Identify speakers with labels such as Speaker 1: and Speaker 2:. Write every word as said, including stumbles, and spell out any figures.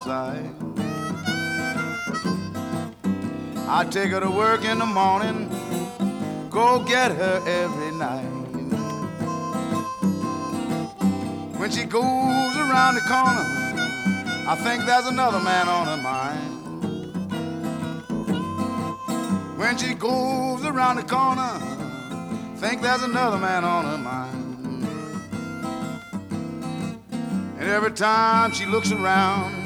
Speaker 1: side. I take her to work in the morning, go get her every night. When she goes around the corner, I think there's another man on her mind. When she goes around the corner, think there's another man on her mind. And every time she looks around,